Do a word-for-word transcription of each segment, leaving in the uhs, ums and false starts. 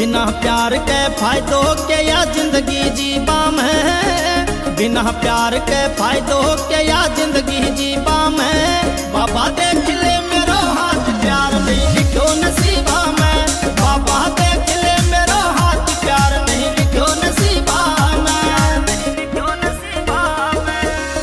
बिना प्यार के फायदों के या जिंदगी जीवा में, बिना प्यार के फायदों के या जिंदगी जीवा में। बाबा देख ले मेरो हाथ प्यार नहीं लिखो नसीबा में, बाबा देख ले मेरो हाथ प्यार नहीं लिखो नसीबा में, नहीं लिखो नसीबा में।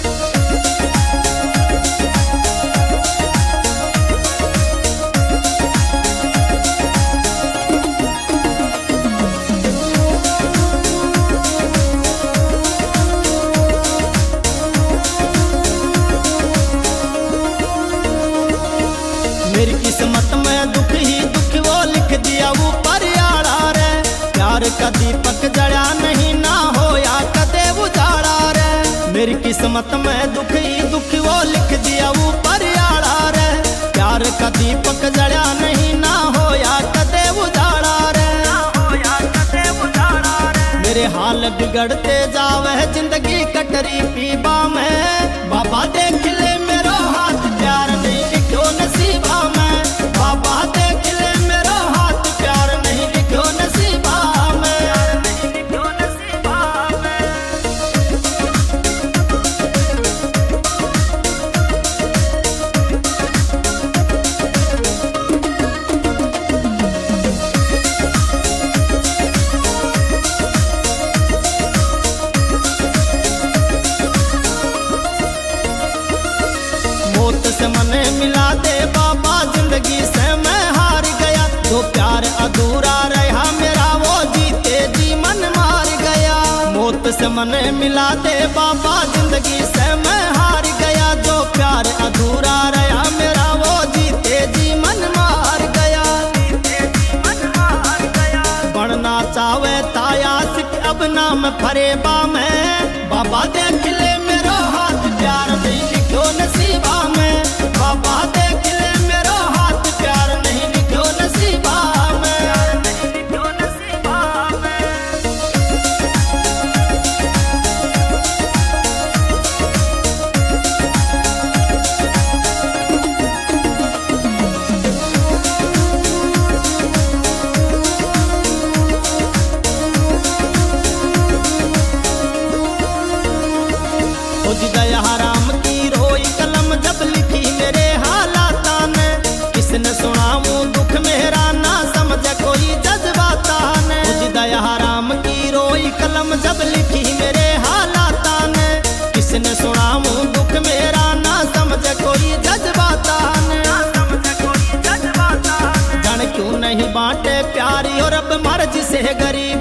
मेरी किस्मत में दुख ही दुख वो लिख दिया ऊपर यारा रे, प्यार का दीपक जड़ा नहीं ना होया कदे उजाड़ा रे। मेरी किस्मत में दुख ही दुख वो लिख दिया ऊपर यारा रे, प्यार का दीपक जड़ा नहीं ना होया कदे उजाड़ा रे, ना होया कदे उजाड़ा रे। मेरे हाल बिगड़ते जावे जिंदगी कटरी पीबा में, बाबा देख ले मेरो हाथ प्यार नहीं लिखो नसीबा में, बाबा देख ले मेरो हाथ प्यार नहीं लिखो नसीबा में, नहीं लिखो नसीबा में। मौत से मने मिला दे बाबा जिंदगी से मैं हार गया, जो प्यार अधूरा रहा मेरा वो जीते जी मन मार गया। मौत से मने मिला दे बाबा जिंदगी से मैं हार गया, जो प्यार अधूरा रहा मेरा वो जीते जी मन मार गया, जीते जी मन मार गया। बनना चाहे ताया सिख अब नाम फरेबा में, बाबा देख ले मेरो हाथ प्यार नहीं लिखो नसीबा में, बाबा देख ले मेरो हाथ प्यार नहीं लिखो नसीबा में, नहीं लिखो नसीबा में। दया हराम की रोई कलम जब लिखी मेरे हालात ने, किसने सुनाऊं दुख मेरा ना समझ कोई जज्बाता ने। दया हराम की रोई कलम जब लिखी मेरे हालात ने, किसने सुनाऊं दुख मेरा ना समझ कोई जज्बाता ने, ना समझ कोई जज्बाता ने। जान क्यों नहीं बांटे प्यारी और अब मर्जी से गरीब